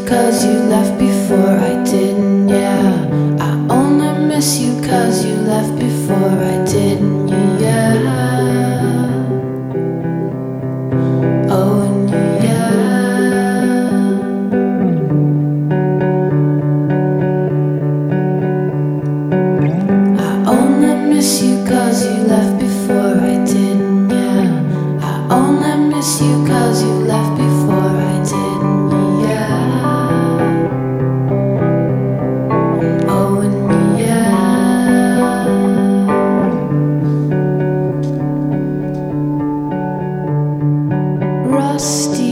cause you left before I didn't, yeah. I only miss you cause you left before I didn't, yeah. Oh, and yeah. I only miss you cause you left before I didn't, yeah. I only miss you cause you left before I didn't, yeah. Oh, and yeah. Rusty